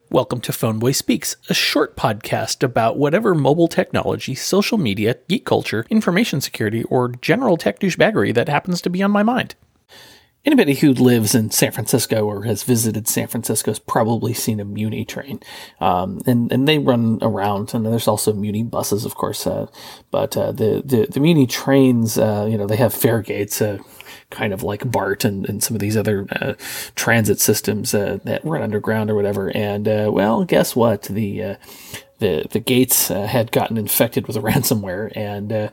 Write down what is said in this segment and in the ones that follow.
Welcome to Phoneboy Speaks, a short podcast about whatever mobile technology, social media, geek culture, information security, or general tech douchebaggery that happens to be on my mind. Anybody who lives in San Francisco or has visited San Francisco has probably seen a Muni train. And they run around, and there's also Muni buses, of course. But the Muni trains, they have fare gates, kind of like BART and some of these other transit systems that run underground or whatever. And guess what? The gates had gotten infected with ransomware, and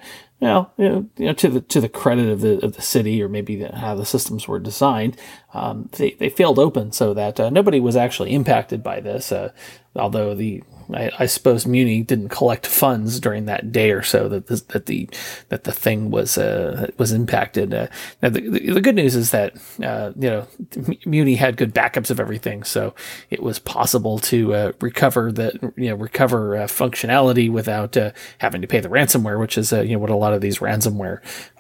to the credit of the city, or maybe how the systems were designed, they failed open so that nobody was actually impacted by this. Although I suppose Muni didn't collect funds during that day or so that the thing was impacted. Now the good news is that Muni had good backups of everything, so it was possible to recover functionality without having to pay the ransomware, which is what a lot of these ransomware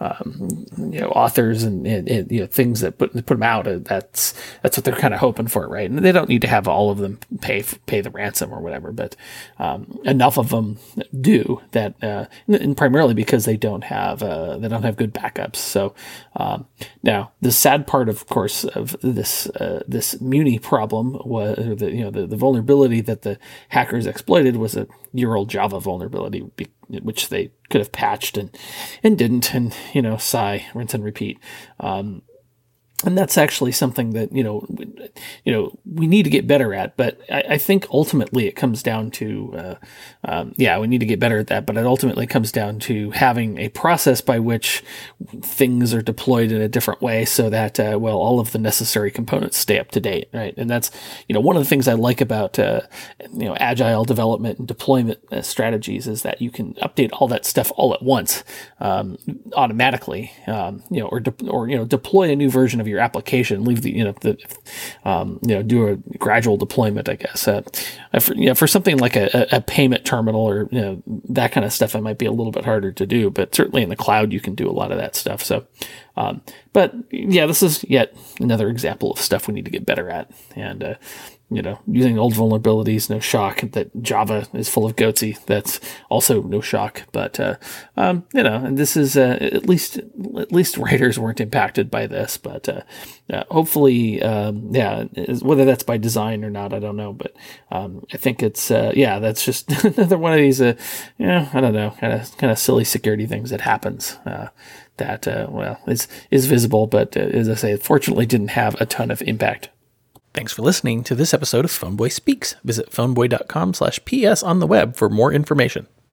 authors and things that put them out. That's what they're kind of hoping for, right? And they don't need to have all of them pay the ransom or whatever, but enough of them do that, and primarily because they don't have good backups. So now the sad part, of course, of this Muni problem was the vulnerability that the hackers exploited was a year-old Java vulnerability, which they could have patched and didn't, and sigh, rinse and repeat. And that's actually something that, we need to get better at. But I think ultimately it comes down to, we need to get better at that. But it ultimately comes down to having a process by which things are deployed in a different way so that, all of the necessary components stay up to date, right? And that's, one of the things I like about, agile development and deployment strategies is that you can update all that stuff all at once, automatically, or deploy a new version of your application, leave do a gradual deployment, I guess. For something like a payment terminal or that kind of stuff, it might be a little bit harder to do, but certainly in the cloud you can do a lot of that stuff. So, this is yet another example of stuff we need to get better at, and using old vulnerabilities, no shock that Java is full of goatsy. That's also no shock. But, and this is, at least writers weren't impacted by this, but, hopefully, whether that's by design or not, I don't know. But, I think it's, that's just another one of these, I don't know, kind of silly security things that happens, that, is visible, but, as I say, it fortunately didn't have a ton of impact. Thanks for listening to this episode of Phoneboy Speaks. Visit phoneboy.com/ps on the web for more information.